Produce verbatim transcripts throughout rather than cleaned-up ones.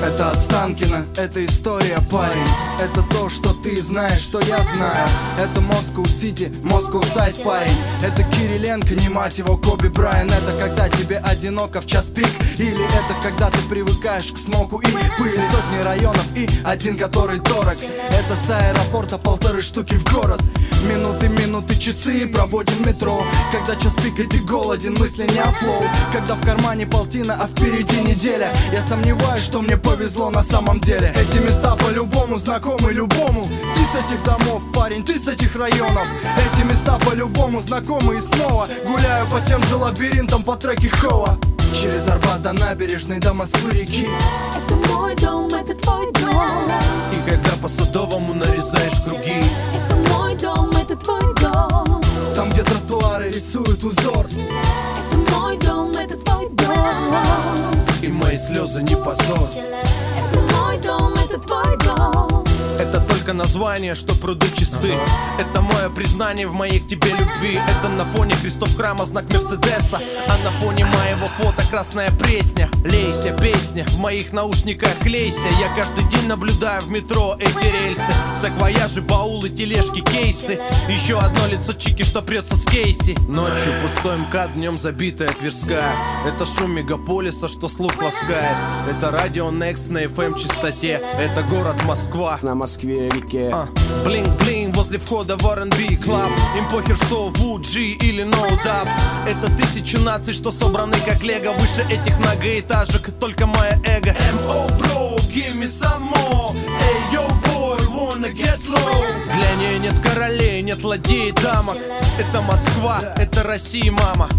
Это Останкино, это история, парень. Это то, что ты знаешь, что я знаю. Это Москва-Сити, Москва-Сайд, парень. Это Кириленко, не мать его, Коби Брайан. Это когда тебе одиноко в час пик. Или это когда ты привыкаешь к смоку и пыли. Сотни районов и один, который дорог. Это с аэропорта полторы штуки в город. Минуты, минуты, часы проводим в метро. Когда час пик и ты голоден, мысли не о флоу. Когда в кармане полтина, а впереди неделя. Я сомневаюсь, что мне повезло на самом деле. Эти места по-любому знакомы любому. Ты с этих домов, парень, ты с этих районов. Эти места по-любому знакомы и снова гуляю по тем же лабиринтам по треке Хоа. Через Арбат до набережной, до Москвы-реки. Это мой дом, это твой дом. И когда по Садовому нарезаешь круги. Это мой дом, это твой дом. Там, где тротуары рисуют узор. Это мой дом, это твой дом. И мои слезы не позор. Это мой дом, это твой дом. Это только название, что пруды чисты. Это мое признание в моей к тебе любви. Это на фоне крестов храма знак Мерседеса. А на фоне моего фото красная пресня. Лейся, песня, в моих наушниках лейся. Я каждый день наблюдаю в метро эти рельсы. Саквояжи, баулы, тележки, кейсы. Еще одно лицо чики, что прется с Кейси. Ночью пустой МКАД, днем забитая Тверская. Это шум мегаполиса, что слух ласкает. Это радио Next на эф эм частоте. Это город Москва на Москве-реке. Блинг-блинг возле входа в ар энд би клаб. Им похер, что в у джи или No Doubt. Это тысячи наций, что собраны как лего. Выше этих многоэтажек только мое эго. эм о, bro, give me some more. Hey, yo, boy, wanna get low. Для нее нет королей, нет ладей, дамок. Это Москва, это Россия, мама.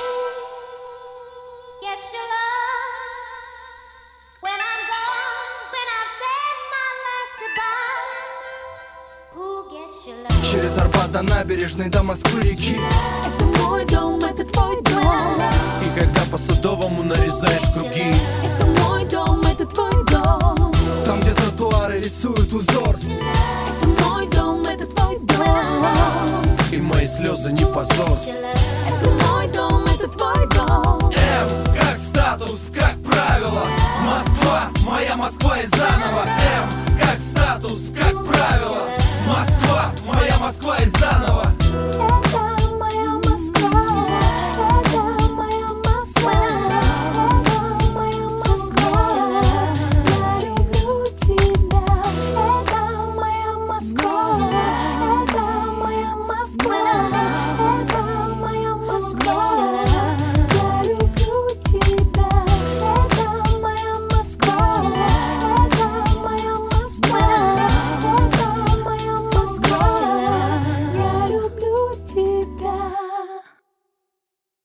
Через Арбат до набережной, до Москвы-реки. Это мой дом, это твой дом. И когда по Садовому нарезаешь круги. Это мой дом, это твой дом. Там, где тротуары рисуют узор. Это мой дом, это твой дом. И мои слезы не позор. Это мой дом, это твой дом. М как статус, как правило. Москва, моя Москва и заново. М как статус, как правило. Москва, моя Москва и заново. Это моя Москва. Это моя Москва. Это моя Москва. Я люблю тебя. Это моя Москва. Это моя Москва.